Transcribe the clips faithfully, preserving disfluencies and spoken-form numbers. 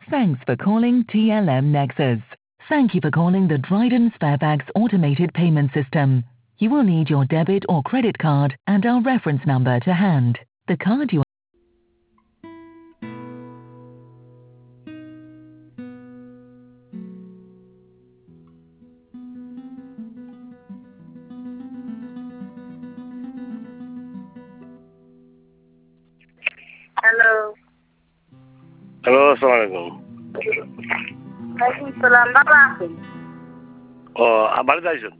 Thanks for calling T L M Nexus. Thank you for calling the Dryden Sparebags automated payment system. You will need your debit or credit card and our reference number to hand. The card you Hello. Hello, assalamualaikum. Waalaikumsalam. Bapa aku. Oh, abang dah isu.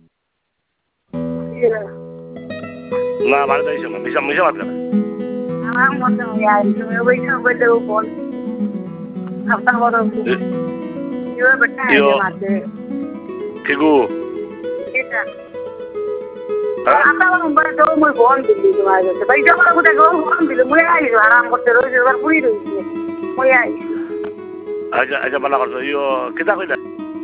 Iya. Nah, abang dah isu. Bisa, bisa mat kan? Orang mau tahu ya, itu mereka berdua pun. Apa orang tu? Yo betul Yo. aja mati. Kigu. Kita. Apa orang berdua mau pun dulu tu aja. Tapi jangan aku tak tahu pun dulu. Mula aja haram kau terus terus puri tu. Mula aja. Aja, aja mana kau yo. Kita kau dah.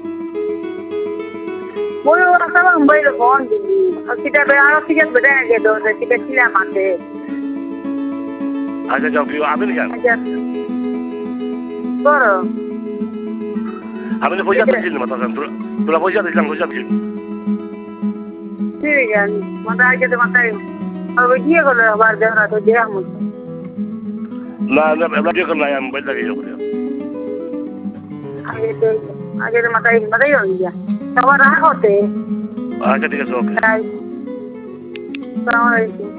Mula orang sama mobile pun dulu. Kita berapa kita betul aja tu. Kita sila mati. Aja jauh yo. Amin kan? Aja. Koro. Amin foja terjil mata kan? Tu, tu lah foja terjil, foja terjil. ठीक है मत आके तो मत आइए अब ये कर लो बार जाना तो जे हम Nah, nah, abang dia kan yang mobile lagi yo. आगे तो आगे तो मत आइए मत आइए भैया सब रहा होते Aja tiga sok. सलाम अलैकुम